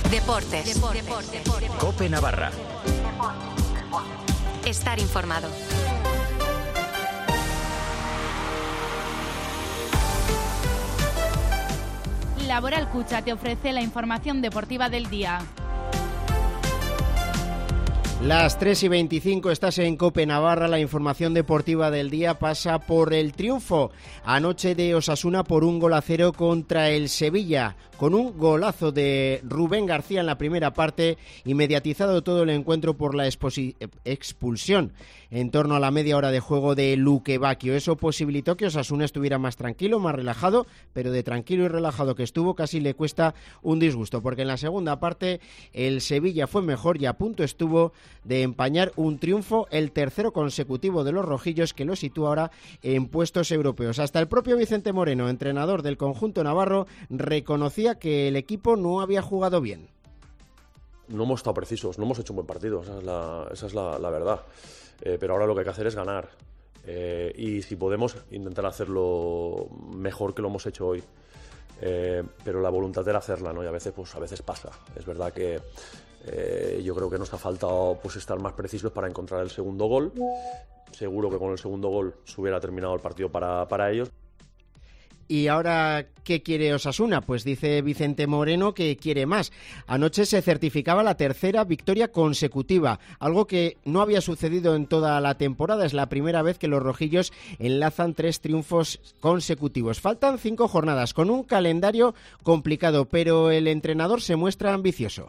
Deportes. COPE Navarra. Estar informado. Laboral Cucha te ofrece la información deportiva del día. Las 3:25, estás en COPE Navarra. La información deportiva del día pasa por el triunfo anoche de Osasuna por 1-0 contra el Sevilla, con un golazo de Rubén García en la primera parte y mediatizado todo el encuentro por la expulsión en torno a la media hora de juego de Luque Bacchio. Eso posibilitó que Osasuna estuviera más tranquilo, más relajado, pero de tranquilo y relajado que estuvo casi le cuesta un disgusto, porque en la segunda parte el Sevilla fue mejor y a punto estuvo de empañar un triunfo, el tercero consecutivo de los rojillos, que lo sitúa ahora en puestos europeos. Hasta el propio Vicente Moreno, entrenador del conjunto navarro, reconocía que el equipo no había jugado bien. No hemos estado precisos, no hemos hecho un buen partido, esa es la verdad. Pero ahora lo que hay que hacer es ganar. Y si podemos, intentar hacerlo mejor que lo hemos hecho hoy. Pero la voluntad era hacerla, ¿no? Y a veces pasa. Es verdad que yo creo que nos ha faltado estar más precisos para encontrar el segundo gol. Seguro que con el segundo gol se hubiera terminado el partido para ellos. ¿Y ahora qué quiere Osasuna? Pues dice Vicente Moreno que quiere más. Anoche se certificaba la tercera victoria consecutiva, algo que no había sucedido en toda la temporada. Es la primera vez que los rojillos enlazan 3 triunfos consecutivos. Faltan 5 jornadas, con un calendario complicado, pero el entrenador se muestra ambicioso.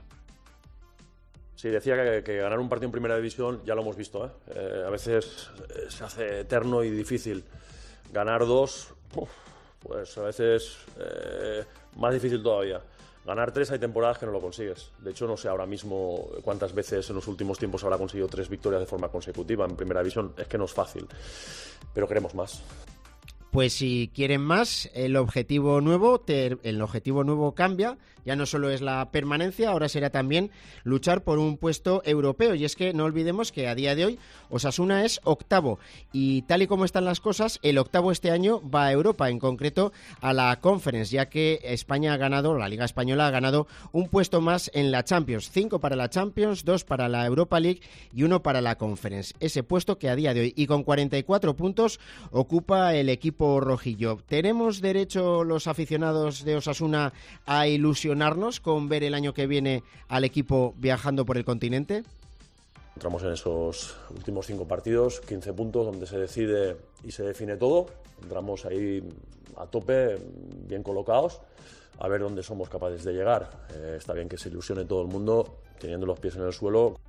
Sí, decía que ganar un partido en primera división ya lo hemos visto, a veces se hace eterno y difícil. Ganar 2... pues a veces más difícil todavía. Ganar 3 hay temporadas que no lo consigues. De hecho, no sé ahora mismo cuántas veces en los últimos tiempos habrá conseguido 3 victorias de forma consecutiva en primera división. Es que no es fácil, pero queremos más. Pues si quieren más, el objetivo nuevo cambia. Ya no solo es la permanencia, ahora será también luchar por un puesto europeo. Y es que no olvidemos que a día de hoy Osasuna es octavo. Y tal y como están las cosas, el octavo este año va a Europa, en concreto a la Conference, ya que España ha ganado, la Liga Española ha ganado un puesto más en la Champions. 5 para la Champions, 2 para la Europa League y 1 para la Conference. Ese puesto que a día de hoy, y con 44 puntos, ocupa el equipo rojillo. ¿Tenemos derecho los aficionados de Osasuna a ilusionarnos con ver el año que viene al equipo viajando por el continente? Entramos en esos últimos 5 partidos, 15 puntos, donde se decide y se define todo. Entramos ahí a tope, bien colocados, a ver dónde somos capaces de llegar. Está bien que se ilusione todo el mundo, teniendo los pies en el suelo.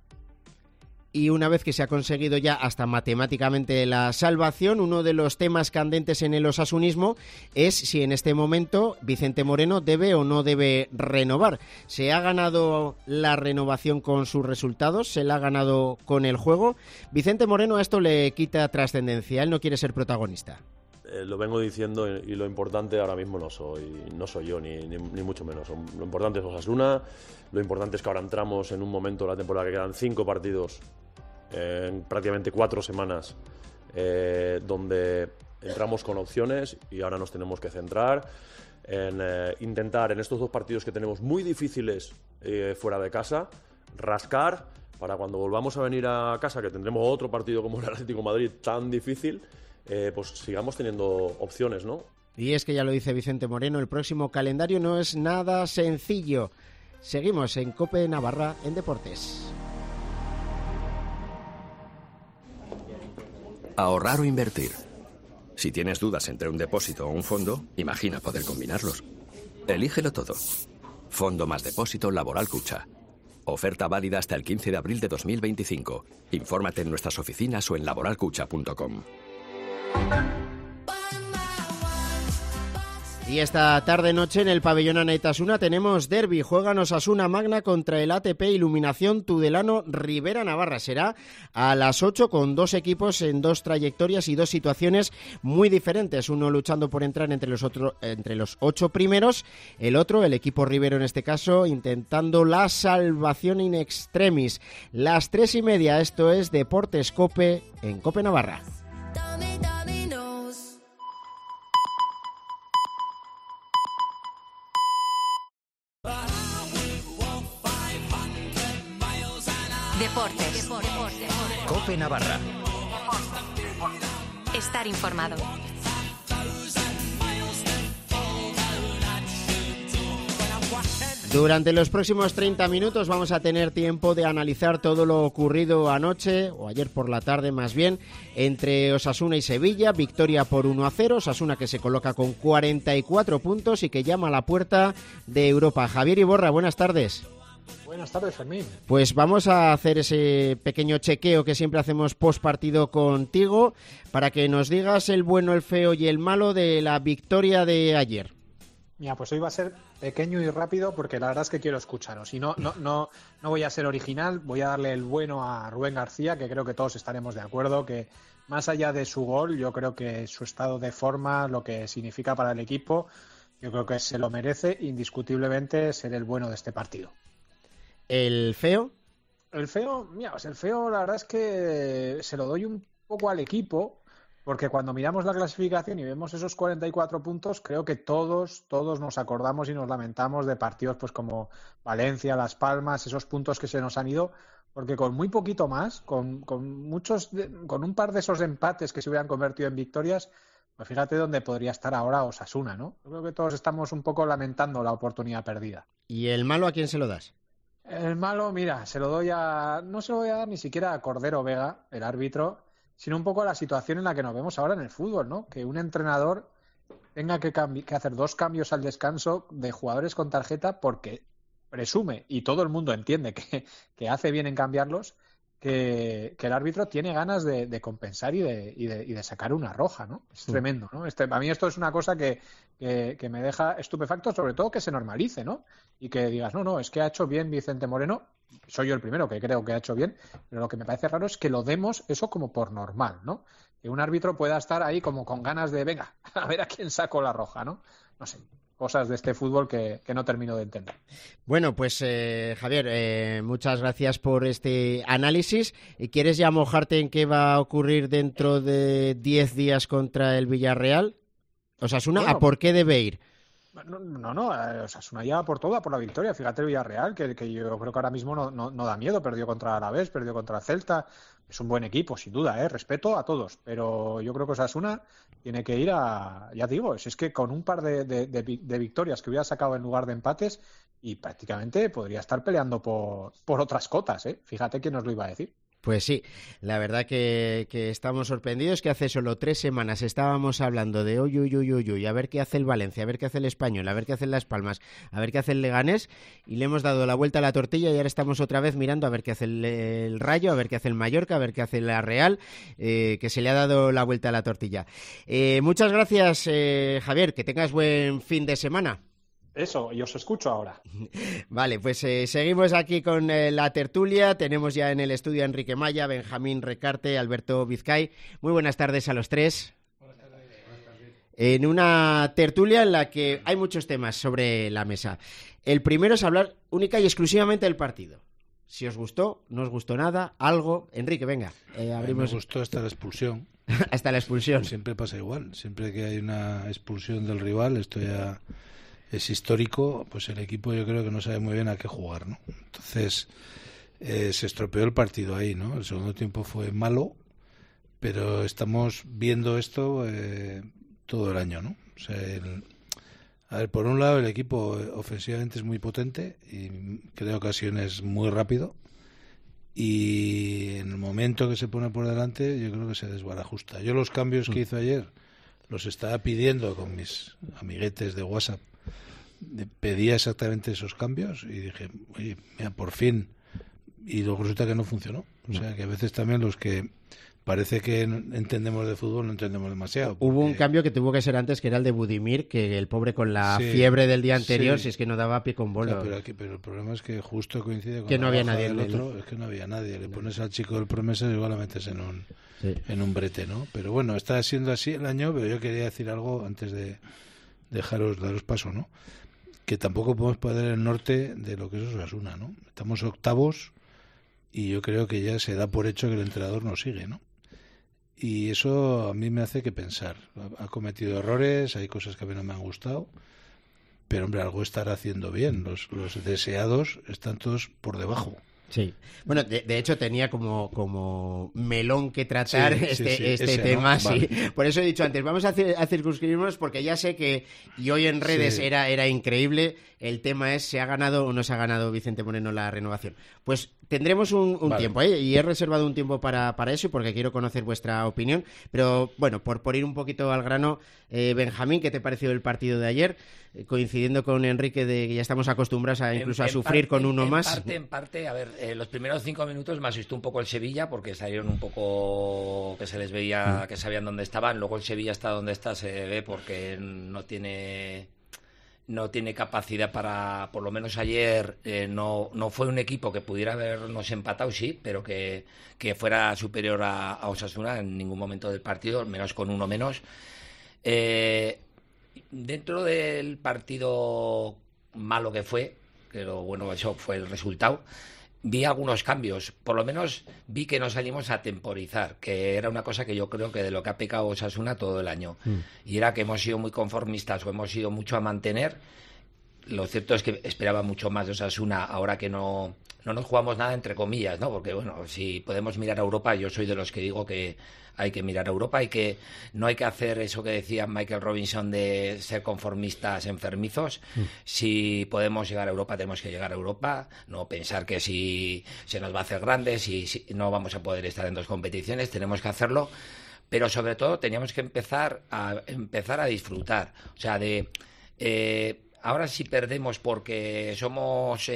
Y una vez que se ha conseguido ya hasta matemáticamente la salvación, uno de los temas candentes en el osasunismo es si en este momento Vicente Moreno debe o no debe renovar. ¿Se ha ganado la renovación con sus resultados? ¿Se la ha ganado con el juego? Vicente Moreno a esto le quita trascendencia, él no quiere ser protagonista. Lo vengo diciendo y lo importante ahora mismo no soy yo, ni mucho menos. Lo importante es Osasuna, lo importante es que ahora entramos en un momento de la temporada que quedan 5 partidos en prácticamente 4 semanas, donde entramos con opciones y ahora nos tenemos que centrar en intentar en estos 2 partidos que tenemos muy difíciles fuera de casa, rascar para cuando volvamos a venir a casa, que tendremos otro partido como el Atlético de Madrid tan difícil, pues sigamos teniendo opciones, ¿no? Y es que ya lo dice Vicente Moreno, el próximo calendario no es nada sencillo. Seguimos en COPE Navarra en Deportes. Ahorrar o invertir. Si tienes dudas entre un depósito o un fondo, imagina poder combinarlos. Elígelo todo. Fondo más depósito Laboral Cucha. Oferta válida hasta el 15 de abril de 2025. Infórmate en nuestras oficinas o en laboralcucha.com. Y esta tarde-noche en el pabellón Anaitasuna tenemos derbi. Juegan Osasuna Magna contra el ATP Iluminación Tudelano Rivera Navarra. Será a las 8 con 2 equipos en 2 trayectorias y 2 situaciones muy diferentes. Uno luchando por entrar entre los 8 primeros. El otro, el equipo rivero en este caso, intentando la salvación in extremis. Las 3:30, esto es Deportes COPE en COPE Navarra. Deportes. COPE Navarra. Estar informado. Durante los próximos 30 minutos vamos a tener tiempo de analizar todo lo ocurrido anoche, o ayer por la tarde más bien, entre Osasuna y Sevilla. Victoria por 1-0, Osasuna que se coloca con 44 puntos y que llama a la puerta de Europa. Javier Iborra, buenas tardes. Buenas tardes, Fermín. Pues vamos a hacer ese pequeño chequeo que siempre hacemos post partido contigo para que nos digas el bueno, el feo y el malo de la victoria de ayer. Mira, pues hoy va a ser pequeño y rápido porque la verdad es que quiero escucharos. Y no voy a ser original, voy a darle el bueno a Rubén García, que creo que todos estaremos de acuerdo, que más allá de su gol, yo creo que su estado de forma, lo que significa para el equipo, yo creo que se lo merece indiscutiblemente ser el bueno de este partido. ¿El feo? El feo, mira, pues el feo la verdad es que se lo doy un poco al equipo. Porque cuando miramos la clasificación y vemos esos 44 puntos, creo que todos nos acordamos y nos lamentamos de partidos pues como Valencia, Las Palmas, esos puntos que se nos han ido, porque con muy poquito más, con un par de esos empates que se hubieran convertido en victorias, pues fíjate dónde podría estar ahora Osasuna, ¿no? Yo creo que todos estamos un poco lamentando la oportunidad perdida. ¿Y el malo a quién se lo das? El malo, mira, no se lo voy a dar ni siquiera a Cordero Vega, el árbitro, sino un poco la situación en la que nos vemos ahora en el fútbol, ¿no? Que un entrenador tenga que hacer 2 cambios al descanso de jugadores con tarjeta porque presume, y todo el mundo entiende que hace bien en cambiarlos, que el árbitro tiene ganas de compensar y de sacar una roja, ¿no? Es tremendo, ¿no? A mí esto es una cosa que me deja estupefacto, sobre todo que se normalice, ¿no? Y que digas, no, es que ha hecho bien Vicente Moreno. Soy yo el primero que creo que ha hecho bien, pero lo que me parece raro es que lo demos eso como por normal, ¿no? Que un árbitro pueda estar ahí como con ganas de, venga, a ver a quién saco la roja, ¿no? No sé, cosas de este fútbol que no termino de entender. Bueno, pues Javier, muchas gracias por este análisis. ¿Quieres ya mojarte en qué va a ocurrir dentro de 10 días contra el Villarreal? Osasuna, ¿a por qué debe ir? No, Osasuna ya por toda, por la victoria. Fíjate el Villarreal, que yo creo que ahora mismo no da miedo. Perdió contra Alavés, perdió contra Celta. Es un buen equipo, sin duda, respeto a todos. Pero yo creo que Osasuna tiene que ir ya digo, es que con un par de victorias que hubiera sacado en lugar de empates y prácticamente podría estar peleando por otras cotas, Fíjate quién nos lo iba a decir. Pues sí, la verdad que estamos sorprendidos que hace solo 3 semanas estábamos hablando de uy, a ver qué hace el Valencia, a ver qué hace el Español, a ver qué hace el Las Palmas, a ver qué hace el Leganés, y le hemos dado la vuelta a la tortilla y ahora estamos otra vez mirando a ver qué hace el Rayo, a ver qué hace el Mallorca, a ver qué hace la Real, que se le ha dado la vuelta a la tortilla. Muchas gracias, Javier, que tengas buen fin de semana. Eso, y os escucho ahora. Vale, pues seguimos aquí con la tertulia. Tenemos ya en el estudio a Enrique Maya, Benjamín Recarte, Alberto Vizcay. Muy buenas tardes a los tres. Buenas tardes. En una tertulia en la que hay muchos temas sobre la mesa. El primero es hablar única y exclusivamente del partido. Si os gustó, no os gustó nada, algo. Enrique, venga, abrimos. Me gustó hasta la expulsión. Hasta la expulsión. Siempre pasa igual. Siempre que hay una expulsión del rival, esto ya es histórico, pues el equipo yo creo que no sabe muy bien a qué jugar, ¿no? Entonces se estropeó el partido ahí, ¿no? El segundo tiempo fue malo, pero estamos viendo esto todo el año, ¿no? O sea, a ver, por un lado el equipo ofensivamente es muy potente y crea ocasiones muy rápido, y en el momento que se pone por delante yo creo que se desbarajusta. Yo los cambios que hizo ayer los estaba pidiendo con mis amiguetes de WhatsApp. Pedía exactamente esos cambios y dije, oye, mira, por fin. Y luego resulta que no funcionó. O sea, que a veces también los que parece que entendemos de fútbol no entendemos demasiado. Porque hubo un cambio que tuvo que ser antes, que era el de Budimir, que el pobre con la fiebre del día anterior, si es que no daba pie con bola. Claro, pero el problema es que justo coincide con que no había nadie del otro, es que no había nadie. Le pones al chico del Promesa y igual la metes en un brete, ¿no? Pero bueno, está siendo así el año, pero yo quería decir algo antes de daros paso, ¿no? Que tampoco podemos perder el norte de lo que es Osasuna, ¿no? Estamos octavos y yo creo que ya se da por hecho que el entrenador nos sigue, ¿no? Y eso a mí me hace que pensar. Ha cometido errores, hay cosas que a mí no me han gustado, pero hombre, algo estará haciendo bien. Los deseados están todos por debajo. Sí, bueno, de hecho tenía como melón que tratar este tema, ¿no? Vale. Sí. Por eso he dicho antes, vamos a circunscribirnos porque ya sé que, y hoy en redes era increíble, el tema es, ¿se ha ganado o no se ha ganado Vicente Moreno la renovación? Pues tendremos un tiempo, y he reservado un tiempo para eso porque quiero conocer vuestra opinión, pero bueno, por ir un poquito al grano, Benjamín, ¿qué te pareció el partido de ayer? Coincidiendo con Enrique de que ya estamos acostumbrados a incluso a sufrir con uno más. En parte, a ver, los primeros 5 minutos me asustó un poco el Sevilla porque salieron un poco que se les veía que sabían dónde estaban. Luego el Sevilla está donde está, se ve porque no tiene capacidad para, por lo menos ayer no fue un equipo que pudiera habernos empatado, sí, pero que fuera superior a Osasuna en ningún momento del partido, menos con uno menos. Dentro del partido malo que fue, pero bueno, eso fue el resultado, vi algunos cambios. Por lo menos vi que no salimos a temporizar, que era una cosa que yo creo que de lo que ha pecado Osasuna todo el año. Y era que hemos sido muy conformistas o hemos ido mucho a mantener. Lo cierto es que esperaba mucho más de Osasuna ahora que no nos jugamos nada, entre comillas, ¿no? Porque bueno, si podemos mirar a Europa, yo soy de los que digo que hay que mirar a Europa y que no hay que hacer eso que decía Michael Robinson de ser conformistas enfermizos. Si podemos llegar a Europa, tenemos que llegar a Europa, no pensar que si se nos va a hacer grandes y si no vamos a poder estar en 2 competiciones, tenemos que hacerlo, pero sobre todo teníamos que empezar a disfrutar, o sea, ahora si perdemos porque somos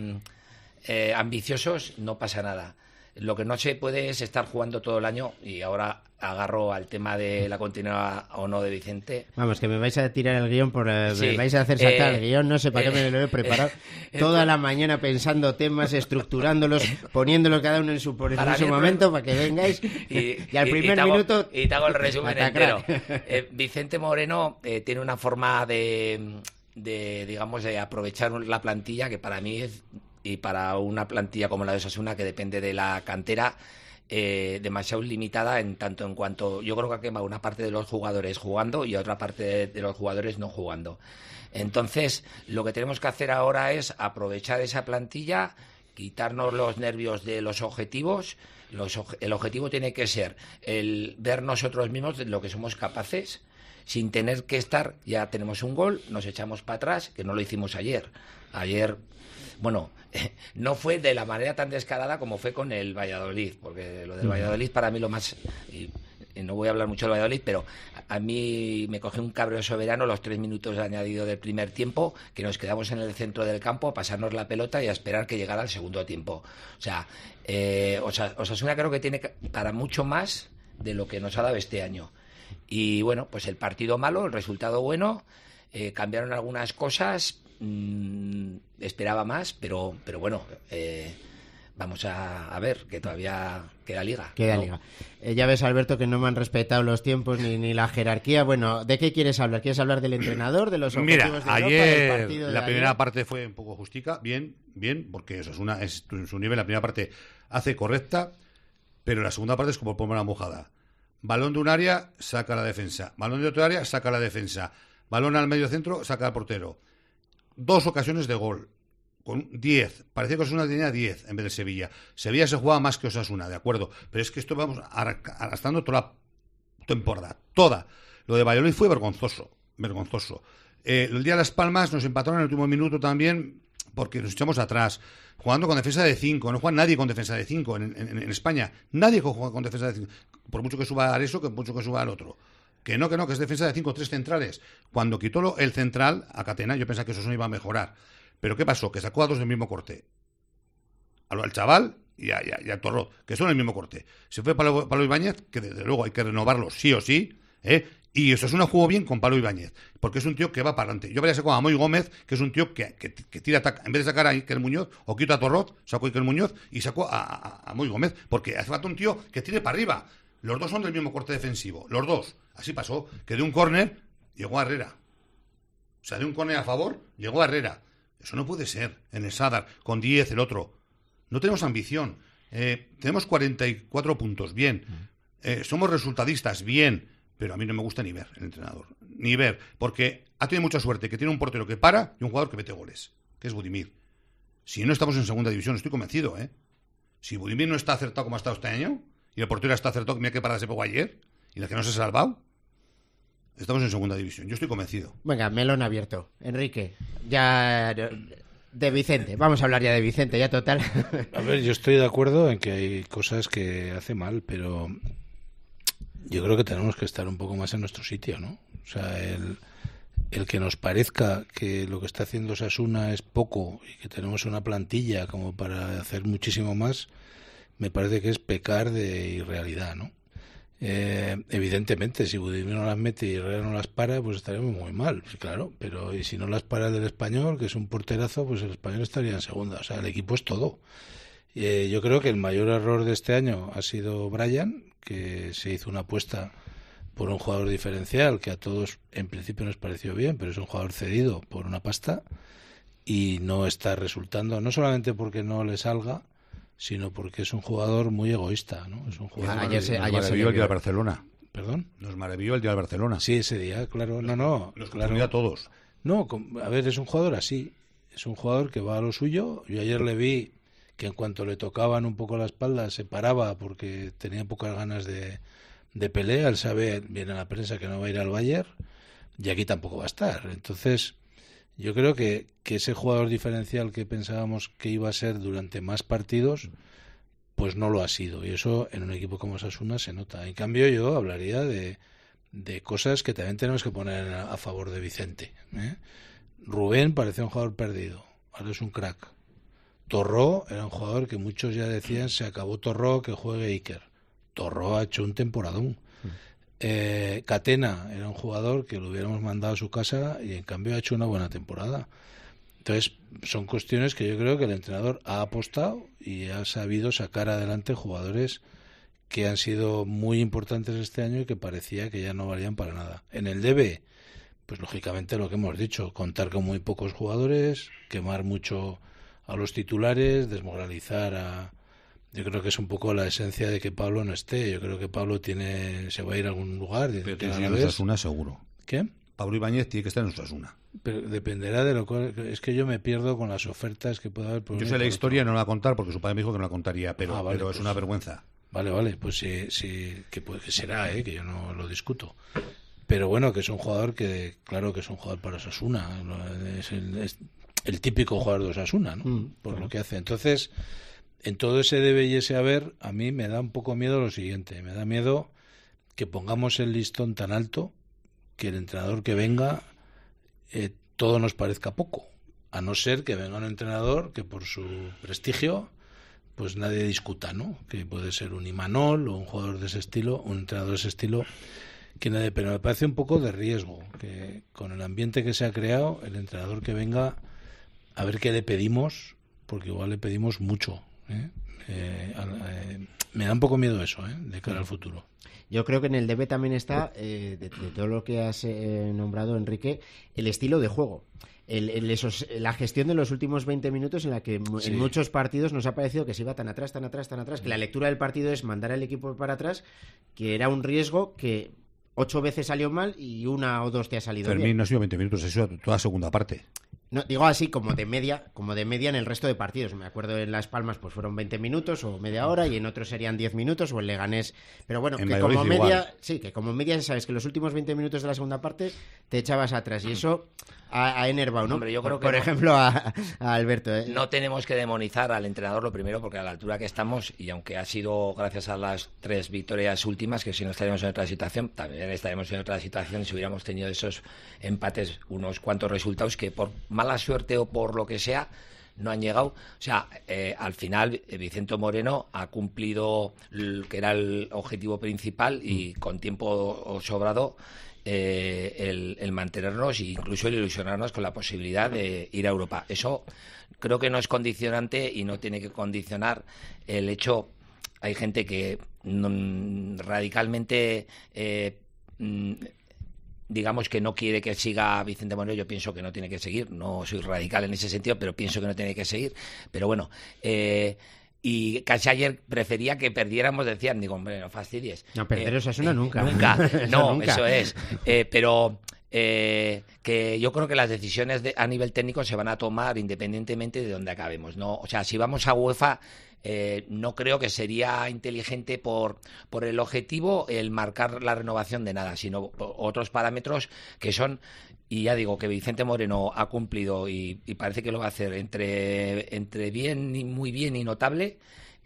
ambiciosos, no pasa nada. Lo que no se puede es estar jugando todo el año, y ahora agarro al tema de la continuidad o no de Vicente. Vamos, que me vais a tirar el guión, me vais a hacer saltar el guión, no sé para qué me lo he preparado toda la mañana pensando temas, estructurándolos, poniéndolos cada uno en su momento para que vengáis y al primer minuto... Y te hago el resumen entero. Vicente Moreno tiene una forma de digamos, de aprovechar la plantilla que para mí es... Y para una plantilla como la de Osasuna, que depende de la cantera, demasiado limitada en tanto en cuanto yo creo que ha quemado una parte de los jugadores jugando y otra parte de los jugadores no jugando. Entonces, lo que tenemos que hacer ahora es aprovechar esa plantilla, quitarnos los nervios de los objetivos. El objetivo tiene que ser el ver nosotros mismos de lo que somos capaces, sin tener que estar, ya tenemos un gol, nos echamos para atrás, que no lo hicimos ayer. Ayer, bueno, no fue de la manera tan descarada como fue con el Valladolid, porque lo del Valladolid para mí lo más... Y no voy a hablar mucho del Valladolid, pero a mí me cogió un cabreo soberano los 3 minutos de añadido del primer tiempo, que nos quedamos en el centro del campo a pasarnos la pelota y a esperar que llegara el segundo tiempo. O sea, Osasuna creo que tiene para mucho más de lo que nos ha dado este año. Y bueno, pues el partido malo, el resultado bueno, cambiaron algunas cosas, esperaba más, pero bueno, vamos a ver, que todavía queda liga. Queda liga. Ya ves, Alberto, que no me han respetado los tiempos ni la jerarquía. Bueno, ¿de qué quieres hablar? ¿Quieres hablar del entrenador, de los objetivos de Europa, del partido de la primera parte fue un poco justica, bien, porque eso es su nivel. La primera parte hace correcta, pero la segunda parte es como poner una mojada. Balón de un área, saca la defensa. Balón de otro área, saca la defensa. Balón al medio centro, saca al portero. 2 ocasiones de gol. Con 10. Parecía que Osasuna tenía 10 en vez de Sevilla. Sevilla se jugaba más que Osasuna, de acuerdo. Pero es que esto vamos arrastrando toda la temporada. Toda. Lo de Valladolid fue vergonzoso. El día de Las Palmas nos empataron en el último minuto también porque nos echamos atrás. Jugando con defensa de 5. No juega nadie con defensa de 5 en España. Nadie juega con defensa de 5. Por mucho que suba Areso, que mucho que suba al otro. Que no, que es defensa de 5, 3 centrales. Cuando quitó el central a Catena, yo pensaba que eso no iba a mejorar. Pero ¿qué pasó? Que sacó a 2 del mismo corte. Al chaval y a Torrot, que son el mismo corte. Se fue Pablo Ibáñez, que desde luego hay que renovarlo sí o sí, y eso es una jugó bien con Pablo Ibáñez, porque es un tío que va para adelante. Yo habría sacado a Moy Gómez, que es un tío que tira ataque. En vez de sacar a Iker Muñoz, o quito a Torrot, sacó a Iker Muñoz y sacó a Moy Gómez, porque hace falta un tío que tire para arriba. Los dos son del mismo corte defensivo, los dos. Así pasó, que de un córner llegó a Herrera. O sea, de un córner a favor llegó a Herrera. Eso no puede ser en el Sadar, con 10 el otro. No tenemos ambición. Tenemos 44 puntos, bien. Somos resultadistas, bien. Pero a mí no me gusta ni ver el entrenador. Ni ver, porque ha tenido mucha suerte, que tiene un portero que para y un jugador que mete goles, que es Budimir. Si no estamos en segunda división, estoy convencido, ¿eh? Si Budimir no está acertado como ha estado este año, y el portero está acertado, mira qué parada se pegó ayer, y la que no se ha salvado, estamos en segunda división. Yo estoy convencido. Venga, melón abierto. Enrique, ya... De Vicente, vamos a hablar ya de Vicente, ya total. A ver, yo estoy de acuerdo en que hay cosas que hace mal, pero yo creo que tenemos que estar un poco más en nuestro sitio, ¿no? O sea, el que nos parezca que lo que está haciendo Osasuna es poco y que tenemos una plantilla como para hacer muchísimo más, me parece que es pecar de irrealidad, ¿no? Evidentemente, si Budimir no las mete y Herrera no las para, pues estaremos muy mal, pues claro, pero y si no las para el del Español, que es un porterazo, pues el Español estaría en segunda. O sea, el equipo es todo. Yo creo que el mayor error de este año ha sido Brian, que se hizo una apuesta por un jugador diferencial que a todos en principio nos pareció bien, pero es un jugador cedido por una pasta y no está resultando, no solamente porque no le salga, sino porque es un jugador muy egoísta, ¿no? Es un jugador... Ayer se maravilló el día del Barcelona. ¿Perdón? Nos maravilló el día del Barcelona. Sí, ese día, claro. No, Los claro. confundía a todos. No, a ver, es un jugador así. Es un jugador que va a lo suyo. Yo ayer le vi que en cuanto le tocaban un poco la espalda se paraba porque tenía pocas ganas de pelea. Él sabe, viene a la prensa, que no va a ir al Bayern y aquí tampoco va a estar. Entonces, yo creo que ese jugador diferencial que pensábamos que iba a ser durante más partidos, pues no lo ha sido. Y eso en un equipo como Osasuna se nota. En cambio, yo hablaría de cosas que también tenemos que poner a favor de Vicente, ¿eh? Rubén parecía un jugador perdido. Ahora es un crack. Torró era un jugador que muchos ya decían se acabó Torró, que juegue Iker. Torró ha hecho un temporadón. Catena era un jugador que lo hubiéramos mandado a su casa y en cambio ha hecho una buena temporada. Entonces son cuestiones que yo creo que el entrenador ha apostado y ha sabido sacar adelante jugadores que han sido muy importantes este año y que parecía que ya no valían para nada. En el DB, pues lógicamente lo que hemos dicho, contar con muy pocos jugadores, quemar mucho a los titulares, desmoralizar a... Yo creo que es un poco la esencia de que Pablo no esté. Yo creo que Pablo se va a ir a algún lugar. Pero tiene que ir a Osasuna seguro. ¿Qué? Pablo Ibáñez tiene que estar en Osasuna. Pero dependerá de lo cual... Es que yo me pierdo con las ofertas que pueda haber. Yo sé la historia, no la voy a contar porque su padre me dijo que no la contaría, pero, vale, pero es pues, una vergüenza. Vale, pues sí que será, que yo no lo discuto. Pero bueno, que es un jugador que, claro que es un jugador para Osasuna. Es el típico jugador de Osasuna, ¿no? Por lo que hace. Entonces, en todo ese debe y ese haber, a mí me da un poco miedo lo siguiente. Me da miedo que pongamos el listón tan alto que el entrenador que venga todo nos parezca poco. A no ser que venga un entrenador que por su prestigio pues nadie discuta, ¿no? Que puede ser un Imanol o un jugador de ese estilo, un entrenador de ese estilo, que nadie, pero me parece un poco de riesgo que con el ambiente que se ha creado, el entrenador que venga, a ver qué le pedimos, porque igual le pedimos mucho, ¿eh? Me da un poco miedo eso, de cara al futuro. Yo creo que en el DB también está, de todo lo que has nombrado, Enrique, el estilo de juego. La gestión de los últimos 20 minutos en la que en muchos partidos nos ha parecido que se iba tan atrás, que la lectura del partido es mandar al equipo para atrás, que era un riesgo que 8 veces salió mal y 1 o 2 te ha salido Fermín, bien. no ha sido 20 minutos, eso toda la segunda parte. No, digo así como de media en el resto de partidos. Me acuerdo en Las Palmas pues fueron 20 minutos o media hora y en otros serían 10 minutos o en Leganés. Pero bueno, que como media, que como media sabes que los últimos 20 minutos de la segunda parte te echabas atrás y eso ha enervado, ¿no? Hombre, yo creo que por ejemplo a Alberto. No tenemos que demonizar al entrenador lo primero porque a la altura que estamos y aunque ha sido gracias a las 3 victorias últimas, que si no estaríamos en otra situación, también estaremos en otra situación si hubiéramos tenido esos empates, unos cuantos resultados que por mala suerte o por lo que sea no han llegado. O sea, al final Vicente Moreno ha cumplido que era el objetivo principal y con tiempo sobrado el mantenernos e incluso el ilusionarnos con la posibilidad de ir a Europa. Eso creo que no es condicionante y no tiene que condicionar el hecho. Hay gente que radicalmente digamos que no quiere que siga Vicente Moreno. Yo pienso que no tiene que seguir, no soy radical en ese sentido, pero pienso que no tiene que seguir. Pero bueno, y casi ayer prefería que perdiéramos, decían, digo, hombre, no fastidies. No, perder Osasuna nunca. Nunca, no, nunca. eso es. Pero que yo creo que las decisiones a nivel técnico se van a tomar independientemente de donde acabemos, ¿no? O sea, si vamos a UEFA, no creo que sería inteligente por el objetivo el marcar la renovación de nada, sino por otros parámetros que son, y ya digo que Vicente Moreno ha cumplido y parece que lo va a hacer entre bien y muy bien y notable,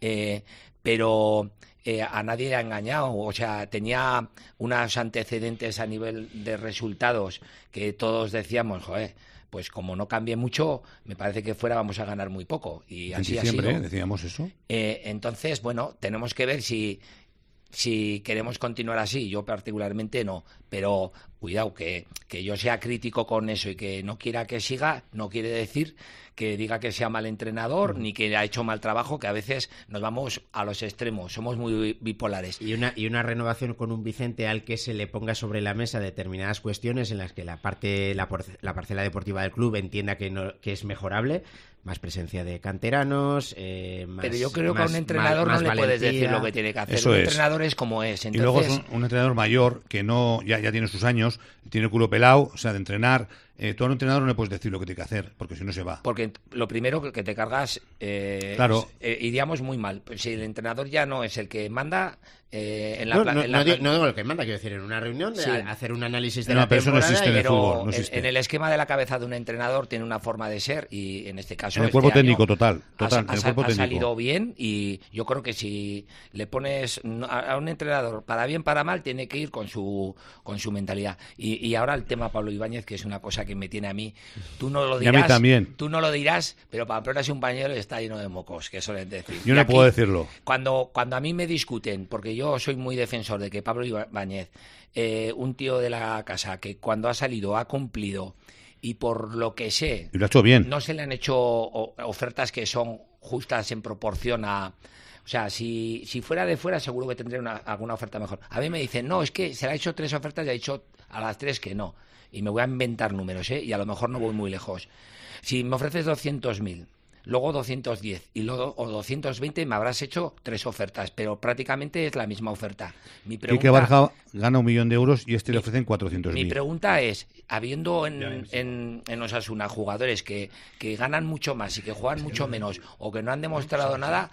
pero a nadie le ha engañado. O sea, tenía unos antecedentes a nivel de resultados que todos decíamos, joder, pues como no cambie mucho, me parece que fuera vamos a ganar muy poco. Y así ha sido. Decíamos eso. Entonces, bueno, tenemos que ver si queremos continuar así. Yo particularmente no, pero cuidado, que yo sea crítico con eso y que no quiera que siga, no quiere decir que diga que sea mal entrenador ni que ha hecho mal trabajo, que a veces nos vamos a los extremos, somos muy bipolares. Y una renovación con un Vicente al que se le ponga sobre la mesa determinadas cuestiones en las que la parcela deportiva del club entienda que es mejorable, más presencia de canteranos, más, pero yo creo que a un entrenador no le puedes decir lo que tiene que hacer. Eso un entrenador es como es. Entonces... Y luego es un entrenador mayor que no ya tiene sus años, tiene el culo pelado, o sea, de entrenar. Tú a un entrenador no le puedes decir lo que tiene que hacer, porque si no se va. Porque lo primero que te cargas, claro. iríamos muy mal. Si el entrenador ya no es el que manda... no digo lo que manda, quiero decir, en una reunión, sí, hacer un análisis de la pero temporada. Eso no existe en el fútbol, no existe. En el esquema de la cabeza de un entrenador tiene una forma de ser y en este caso... En el cuerpo técnico, total. Ha salido bien y yo creo que si le pones a un entrenador para bien, para mal, tiene que ir con su mentalidad. Y ahora el tema Pablo Ibáñez, que es una cosa que me tiene a mí. Tú no lo dirás. Y a mí también. Tú no lo dirás, pero Pamplona es un pañuelo y está lleno de mocos, que suelen decir. Yo no puedo decirlo. Cuando a mí me discuten, porque yo soy muy defensor de que Pablo Ibáñez, un tío de la casa, que cuando ha salido ha cumplido y por lo que sé, y lo ha hecho bien. No se le han hecho ofertas que son justas en proporción a... O sea, si fuera de fuera seguro que tendría alguna oferta mejor. A mí me dicen, no, es que se le ha hecho 3 ofertas y ha dicho a las 3 que no. Y me voy a inventar números, y a lo mejor no voy muy lejos. Si me ofreces 200.000, luego 210 y luego 220, me habrás hecho 3 ofertas, pero prácticamente es la misma oferta. Mi pregunta, Quique Barja gana 1 millón de euros y le ofrecen 400.000. Mi pregunta es, habiendo en Osasuna jugadores que ganan mucho más y que juegan mucho menos o que no han demostrado nada,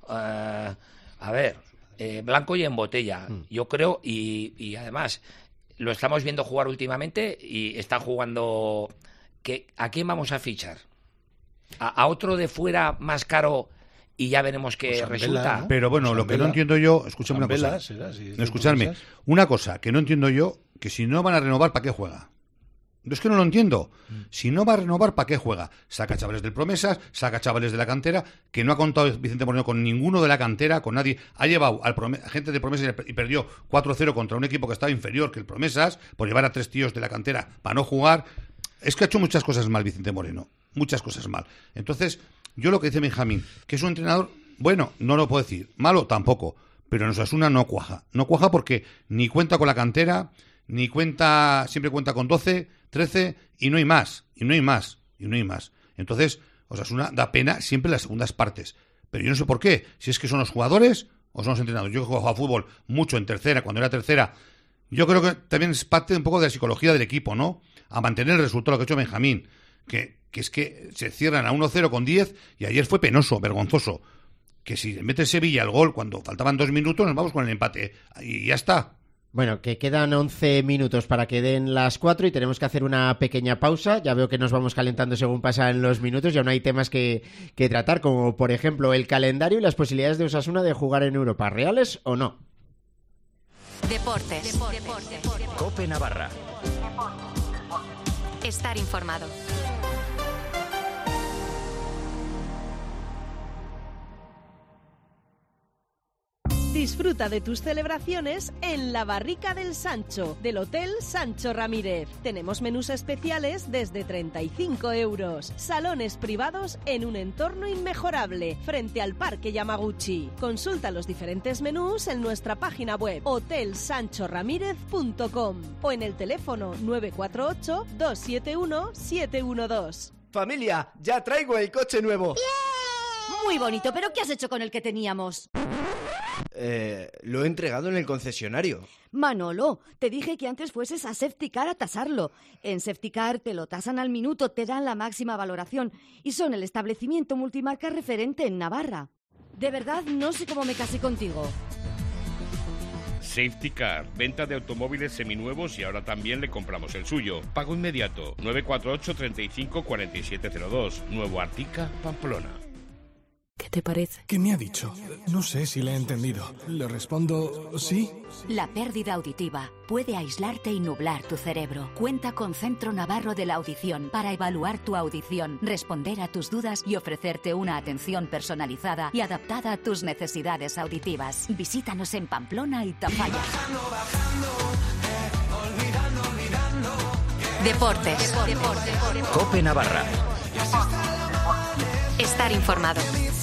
a ver, blanco y en botella, yo creo, y además lo estamos viendo jugar últimamente y está jugando... ¿A quién vamos a fichar? ¿A otro de fuera más caro y ya veremos qué pues resulta? ¿no? Pero bueno, lo que no entiendo yo... Escúchame una cosa. Escuchadme. Una cosa que no entiendo yo, que si no van a renovar, ¿para qué juega? Es que no lo entiendo. Si no va a renovar, ¿para qué juega? Saca chavales del Promesas, saca chavales de la cantera, que no ha contado Vicente Moreno con ninguno de la cantera, con nadie. Ha llevado a gente de Promesas y perdió 4-0 contra un equipo que estaba inferior que el Promesas, por llevar a 3 tíos de la cantera para no jugar. Es que ha hecho muchas cosas mal Vicente Moreno. Muchas cosas mal. Entonces, yo lo que dice Benjamín, que es un entrenador, bueno, no lo puedo decir, malo tampoco, pero en Osasuna no cuaja. No cuaja porque ni cuenta con la cantera, ni cuenta, siempre cuenta con 12, 13, y no hay más, y no hay más, y no hay más. Entonces, Osasuna da pena siempre en las segundas partes. Pero yo no sé por qué, si es que son los jugadores o son los entrenadores. Yo he jugado a fútbol mucho en tercera, cuando era tercera, yo creo que también es parte un poco de la psicología del equipo, ¿no? A mantener el resultado, lo que ha hecho Benjamín, que es que se cierran a 1-0 con 10 y ayer fue penoso, vergonzoso. Que si mete Sevilla el gol cuando faltaban 2 minutos, nos vamos con el empate y ya está. Bueno, que quedan 11 minutos para que den las 4 y tenemos que hacer una pequeña pausa. Ya veo que nos vamos calentando según pasan los minutos y aún hay temas que tratar, como por ejemplo el calendario y las posibilidades de Osasuna de jugar en Europa, ¿reales o no? Deportes. COPE Navarra. Estar informado. Disfruta de tus celebraciones en la Barrica del Sancho, del Hotel Sancho Ramírez. Tenemos menús especiales desde 35 €. Salones privados en un entorno inmejorable, frente al Parque Yamaguchi. Consulta los diferentes menús en nuestra página web hotelsanchoramírez.com o en el teléfono 948 271 712. Familia, ya traigo el coche nuevo. Muy bonito, pero ¿qué has hecho con el que teníamos? lo he entregado en el concesionario. Manolo, te dije que antes fueses a Safetycar a tasarlo. En Safetycar te lo tasan al minuto, te dan la máxima valoración y son el establecimiento multimarca referente en Navarra. De verdad, no sé cómo me casé contigo. Safetycar, venta de automóviles seminuevos y ahora también le compramos el suyo. Pago inmediato, 948 35 4702, Nuevo Artica, Pamplona. ¿Qué te parece? ¿Qué me ha dicho? No sé si le he entendido. ¿Le respondo sí? La pérdida auditiva puede aislarte y nublar tu cerebro. Cuenta con Centro Navarro de la Audición para evaluar tu audición, responder a tus dudas y ofrecerte una atención personalizada y adaptada a tus necesidades auditivas. Visítanos en Pamplona y Tafalla. Deportes. COPE Navarra. Estar informado.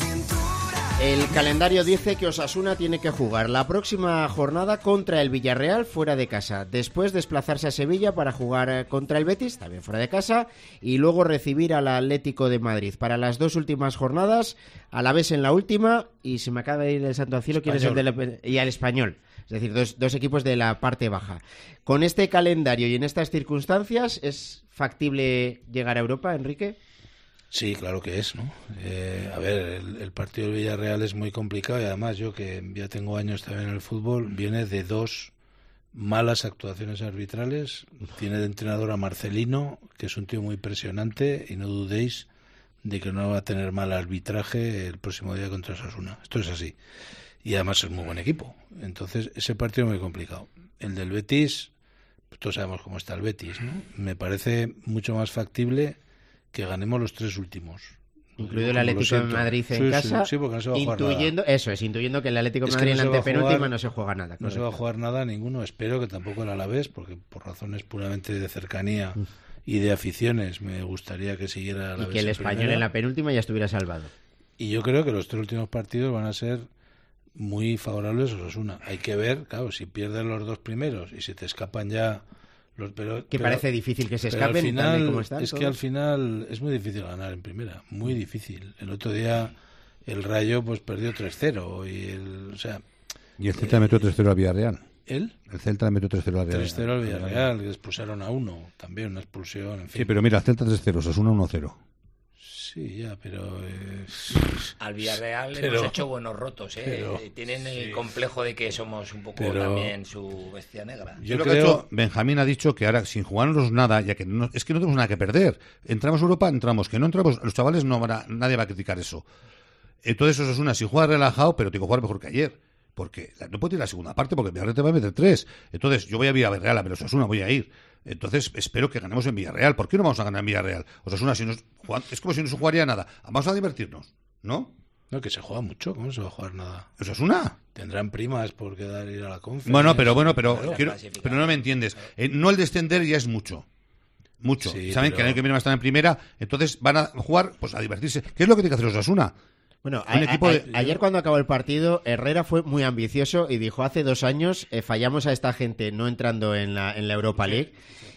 El calendario dice que Osasuna tiene que jugar la próxima jornada contra el Villarreal fuera de casa, después desplazarse a Sevilla para jugar contra el Betis, también fuera de casa, y luego recibir al Atlético de Madrid. Para las dos últimas jornadas, Alavés en la última, y se me acaba de ir el santo al cielo, ¿quién es el y al Español? Es decir, dos equipos de la parte baja. Con este calendario y en estas circunstancias, ¿es factible llegar a Europa, Enrique? Sí, claro que es, ¿no? A ver, el partido del Villarreal es muy complicado y además yo, que ya tengo años también en el fútbol, viene de dos malas actuaciones arbitrales. Tiene de entrenador a Marcelino, que es un tío muy impresionante, y no dudéis de que no va a tener mal arbitraje el próximo día contra Osasuna. Esto es así. Y además es muy buen equipo. Entonces, ese partido es muy complicado. El del Betis, pues todos sabemos cómo está el Betis, ¿no? Me parece mucho más factible que ganemos los tres últimos. Incluido el Atlético de Madrid en casa. Sí, porque no se va a jugar nada. Eso es, intuyendo que el Atlético de Madrid en la antepenúltima no se juega nada. No se va a jugar nada ninguno. Espero que tampoco el Alavés, porque por razones puramente de cercanía y de aficiones me gustaría que siguiera el Alavés. Y que el Español en la penúltima ya estuviera salvado. Y yo creo que los tres últimos partidos van a ser muy favorables a Osasuna. Hay que ver, claro, si pierden los dos primeros y se te escapan ya... parece difícil que se escapen, al final, tal y como están, es que al final es muy difícil ganar en primera, muy difícil. El otro día el Rayo pues perdió 3-0 y el Celta metió 3-0 al Villarreal. ¿El Celta le metió 3-0 al Villarreal. 3-0 al Villarreal, que expulsaron a uno, también una expulsión, en fin. Sí, pero mira, Celta 3-0, Osasuna 1-0. Sí, ya, pero... Al Villarreal hemos hecho buenos rotos, ¿eh? Tienen el complejo de que somos un poco también su bestia negra. Yo creo que ha hecho, Benjamín ha dicho que ahora, sin jugarnos nada, ya que es que no tenemos nada que perder. Entramos a Europa, entramos. Que no entramos, los chavales nadie va a criticar eso. Entonces, Osasuna, si juega relajado, pero tengo que jugar mejor que ayer. Porque no puede ir la segunda parte, porque el Villarreal te va a meter 3. Entonces, yo voy a Villarreal, a ver Osasuna, voy a ir. Entonces, espero que ganemos en Villarreal. ¿Por qué no vamos a ganar en Villarreal? Osasuna, es como si no se jugaría nada. Vamos a divertirnos, ¿no? No, que se juega mucho. ¿Cómo se va a jugar nada? ¿Osasuna? Tendrán primas por quedar ir a la conferencia. Pero no me entiendes. No el descender ya es mucho. Mucho. Sí, saben que el año que viene van a estar en primera, entonces van a jugar pues a divertirse. ¿Qué es lo que tiene que hacer Osasuna? Bueno, ayer cuando acabó el partido, Herrera fue muy ambicioso y dijo, hace 2 años fallamos a esta gente no entrando en la Europa League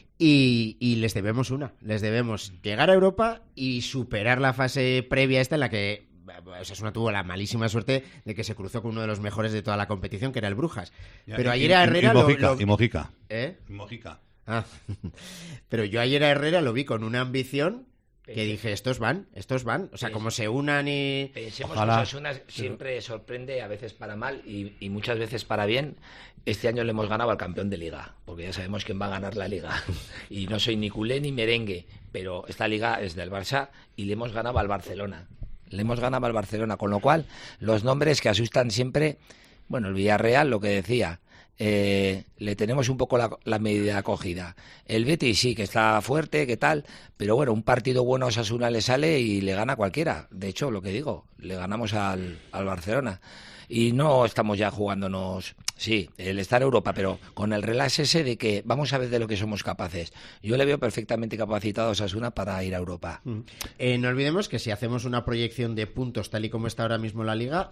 y les debemos llegar a Europa y superar la fase previa esta en la que Osasuna tuvo la malísima suerte de que se cruzó con uno de los mejores de toda la competición, que era el Brujas. Pero ayer a Herrera y Mojica. Mojica. Pero yo ayer a Herrera lo vi con una ambición que dije, estos van, o sea, como se unan y... Pensemos que Osasuna siempre sorprende, a veces para mal y muchas veces para bien. Este año le hemos ganado al campeón de Liga, porque ya sabemos quién va a ganar la Liga. Y no soy ni culé ni merengue, pero esta Liga es del Barça y le hemos ganado al Barcelona. Con lo cual, los nombres que asustan siempre, bueno, el Villarreal, lo que decía... le tenemos un poco la medida acogida. El Betis sí que está fuerte, que tal, pero bueno, un partido bueno a Osasuna le sale y le gana cualquiera. De hecho, lo que digo, le ganamos al Barcelona. Y no estamos ya jugándonos, sí, el estar en Europa, pero con el relax ese de que vamos a ver de lo que somos capaces. Yo le veo perfectamente capacitado a Osasuna para ir a Europa. No olvidemos que si hacemos una proyección de puntos tal y como está ahora mismo la Liga,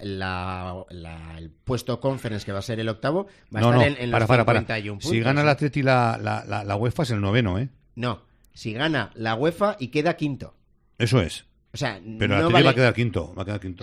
el puesto Conference, que va a ser el octavo, va a estar en los 51 puntos. Si gana el Atleti la UEFA es el 9º, ¿eh? No, si gana la UEFA y queda quinto. Eso es. O sea, pero el no Atleti va a quedar quinto.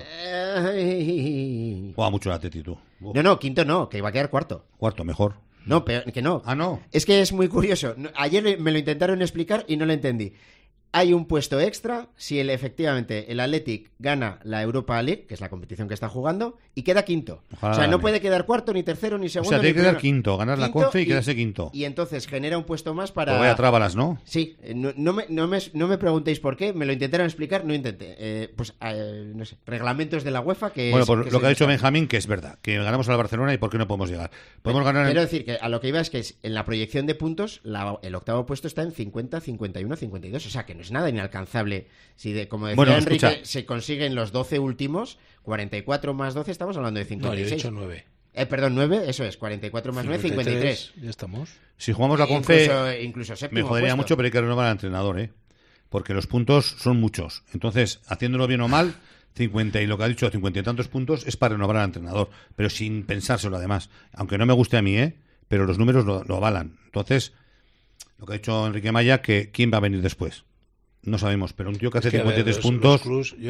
Ay. Juega mucho el Atleti, tú. No, quinto no, que va a quedar cuarto. Cuarto, mejor. No, que no. Ah, no. Es que es muy curioso. Ayer me lo intentaron explicar y no lo entendí. Hay un puesto extra si efectivamente el Athletic gana la Europa League, que es la competición que está jugando, y queda quinto. Ojalá o sea, no gane. puede quedar cuarto, ni tercero, ni segundo. O sea, tiene ni que quedar primero. quinto, ganar la Confe y quedarse quinto. Y entonces genera un puesto más para... Pues vaya trábalas, ¿no? Sí, no me preguntéis por qué, me lo intentaron explicar, no intenté. No sé, reglamentos de la UEFA que... Bueno, pues lo que ha dicho Benjamín, que es verdad, que ganamos al Barcelona y ¿por qué no podemos llegar? Podemos ganar... Quiero decir que a lo que iba es que en la proyección de puntos, el octavo puesto está en 50, 51, 52, o sea que no es nada inalcanzable. Si como decía Enrique, se consiguen los 12 últimos, 44 más 12, estamos hablando de 56. No, yo he dicho 9. Perdón, 9, eso es, 44 más 9, 53. Ya estamos. Si jugamos la Confe, incluso séptimo me jodería puesto. mucho, pero hay que renovar al entrenador, ¿eh? Porque los puntos son muchos. Entonces, haciéndolo bien o mal, 50 y lo que ha dicho, 50 y tantos puntos es para renovar al entrenador, pero sin pensárselo además. Aunque no me guste a mí, pero los números lo avalan. Entonces, lo que ha dicho Enrique Maya, que ¿quién va a venir después? No sabemos, pero un tío que hace 53 puntos...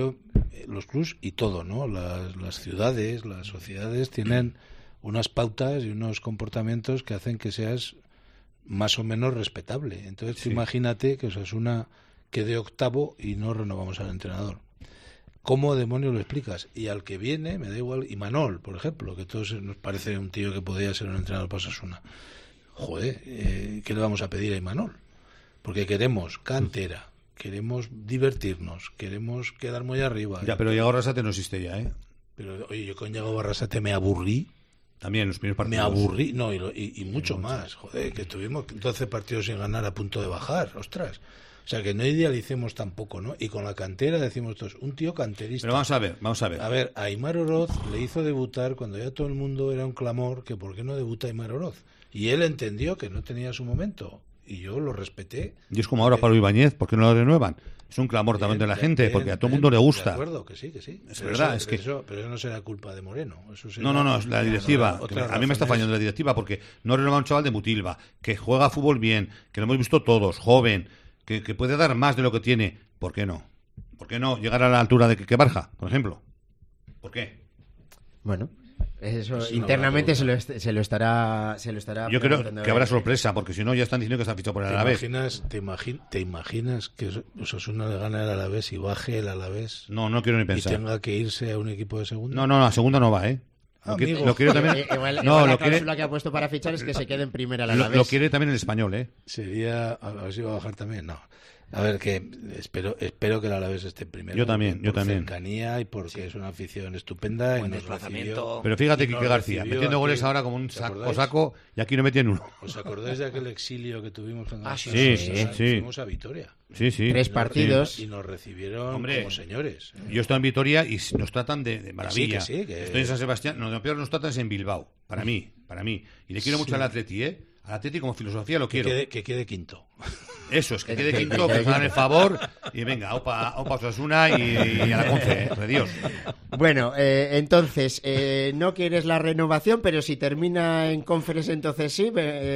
Los clubs y todo, ¿no? Las ciudades, las sociedades tienen unas pautas y unos comportamientos que hacen que seas más o menos respetable. Entonces, tú imagínate que Osasuna quede octavo y no renovamos al entrenador. ¿Cómo demonios lo explicas? Y al que viene, me da igual, Imanol, por ejemplo, que todos nos parece un tío que podría ser un entrenador para Osasuna. Joder, ¿qué le vamos a pedir a Imanol? Porque queremos cantera. Queremos divertirnos, queremos quedar muy arriba. Ya, pero Yago Arrasate no existe ya, ¿eh? Pero, oye, yo con Yago Arrasate me aburrí. También en los primeros partidos. Me aburrí, no, y mucho más. Joder, que tuvimos 12 partidos sin ganar a punto de bajar, ostras. O sea, que no idealicemos tampoco, ¿no? Y con la cantera decimos todos, un tío canterista. Pero vamos a ver. A ver, a Aimar Oroz le hizo debutar cuando ya todo el mundo era un clamor que por qué no debuta Aimar Oroz. Y él entendió que no tenía su momento. Y yo lo respeté. Y es como ahora Pablo Ibáñez, ¿por qué no lo renuevan? Es un clamor también de la gente, porque a todo el mundo le gusta. De acuerdo, que sí. Es verdad, es que... Pero eso no será culpa de Moreno. No, es la directiva. A mí me está fallando la directiva, porque no renueva un chaval de Mutilva, que juega fútbol bien, que lo hemos visto todos, joven, que puede dar más de lo que tiene. ¿Por qué no? ¿Por qué no llegar a la altura de que Barja, por ejemplo? ¿Por qué? Bueno... Eso internamente se lo estará yo creo que habrá sorpresa, porque si no ya están diciendo que se ha fichado por el Alavés. ¿Te imaginas que Osasuna le gana el Alavés y baje el Alavés? No quiero ni pensar. Y tenga que irse a un equipo de segunda. No, a segunda no va, Lo quiere también. La cláusula que ha puesto para fichar es que se quede en primera el Alavés. Lo quiere también el Español, Sería, a ver si va a bajar también, no. A ver, que espero que el Alavés esté primero. Yo también. Cercanía y porque es una afición estupenda. Buen desplazamiento. Pero fíjate Quique García, metiendo goles ahora como un saco y aquí no metían uno. ¿Os acordáis de aquel exilio que tuvimos? Sí. Fuimos a Vitoria. Sí. 3 partidos. Y nos recibieron como señores. Yo estoy en Vitoria y nos tratan de maravilla. Que estoy en San Sebastián. No, peor nos tratan es en Bilbao. Para mí. Y le quiero mucho al Atleti, Al Atleti como filosofía lo quiero. Que quede quinto. Eso es, que quede quinto, que hagan el favor y venga, opa Osasuna y a la Confe, de Dios. Bueno, entonces, no quieres la renovación, pero si termina en Conference, entonces sí.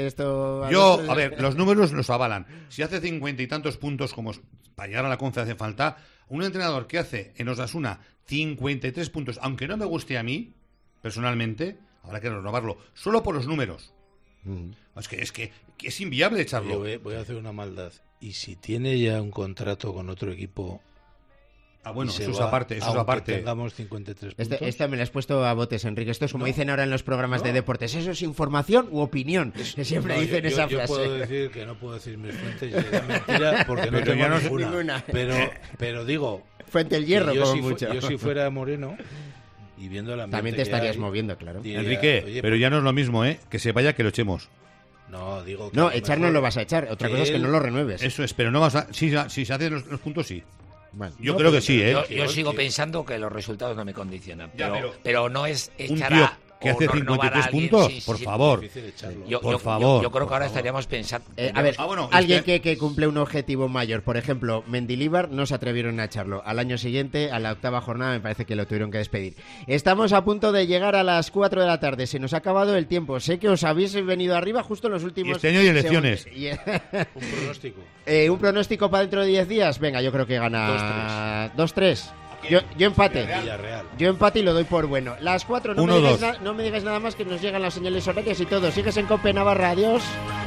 A ver, los números nos avalan. Si hace 50 y tantos puntos como para llegar a la Confe hace falta, un entrenador que hace en Osasuna 53 puntos, aunque no me guste a mí, personalmente, habrá que renovarlo, solo por los números. Es que es inviable echarlo. Voy a hacer una maldad. Y si tiene ya un contrato con otro equipo. Bueno, eso es aparte. Tengamos 53 puntos. Esta me la has puesto a botes, Enrique. Esto es como dicen ahora en los programas de deportes. ¿Eso es información u opinión? Que siempre dicen esa frase. Yo puedo decir que no puedo decir mis fuentes y sería mentira porque no tengo ninguna. Pero digo. Fuente el hierro, como mucho. Yo si fuera Moreno. Y viendo la también te estarías moviendo, claro. Enrique, pero ya no es lo mismo, que se vaya que lo echemos. No, digo que no, echar no lo vas a echar. Otra cosa es que no lo renueves. Eso es, pero no vas a... Si se hacen los puntos, sí. Bueno, yo creo que sí, Yo sigo pensando que los resultados no me condicionan. Pero no es echar que hace 53 puntos, por favor. Por favor. Yo creo que ahora estaríamos pensando... a ver, alguien que cumple un objetivo mayor, por ejemplo, Mendilibar, no se atrevieron a echarlo. Al año siguiente, a la 8ª jornada, me parece que lo tuvieron que despedir. Estamos a punto de llegar a las 4 de la tarde. Se nos ha acabado el tiempo. Sé que os habéis venido arriba justo en los últimos... Y este año hay elecciones. Un pronóstico. ¿Un pronóstico para dentro de 10 días? Venga, yo creo que gana 2-3. Yo empate. Villarreal. Yo empate y lo doy por bueno. Las 4, no me digáis nada más, que nos llegan las señales horarias y todo. Sigues en COPE Navarra. Adiós.